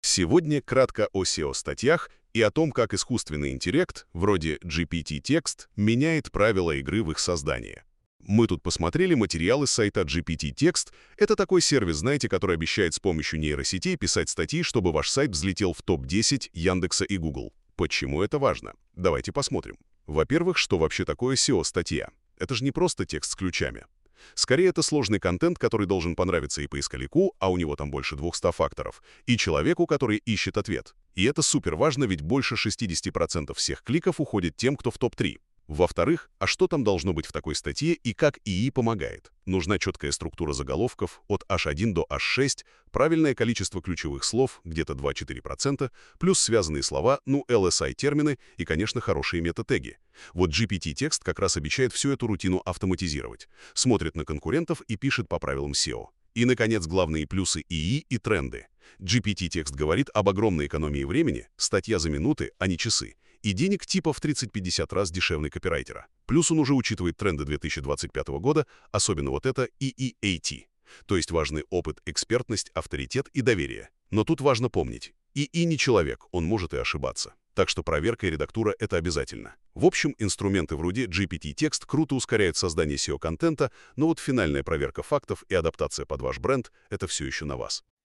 Сегодня кратко о SEO-статьях и о том, как искусственный интеллект, вроде GPT-текст, меняет правила игры в их создании. Мы тут посмотрели материалы с сайта GPT-текст. Это такой сервис, знаете, который обещает с помощью нейросетей писать статьи, чтобы ваш сайт взлетел в топ-10 Яндекса и Google. Почему это важно? Давайте посмотрим. Во-первых, что вообще такое SEO-статья? Это же не просто текст с ключами. Скорее, это сложный контент, который должен понравиться и поисковику, а у него там больше 200 факторов, и человеку, который ищет ответ. И это супер важно, ведь больше 60% всех кликов уходит тем, кто в топ-3. Во-вторых, а что там должно быть в такой статье и как ИИ помогает? Нужна четкая структура заголовков от H1 до H6, правильное количество ключевых слов, где-то 2-4%, плюс связанные слова, LSI-термины и, конечно, хорошие мета-теги. Вот GPT-текст как раз обещает всю эту рутину автоматизировать. Смотрит на конкурентов и пишет по правилам SEO. И, наконец, главные плюсы ИИ и тренды. GPT-текст говорит об огромной экономии времени, статья за минуты, а не часы, и денег типа в 30-50 раз дешевле копирайтера. Плюс он уже учитывает тренды 2025 года, особенно вот это EEAT. То есть важный опыт, экспертность, авторитет и доверие. Но тут важно помнить, ИИ не человек, он может и ошибаться. Так что проверка и редактура — это обязательно. В общем, инструменты вроде GPT-текст круто ускоряют создание SEO-контента, но вот финальная проверка фактов и адаптация под ваш бренд — это все еще на вас.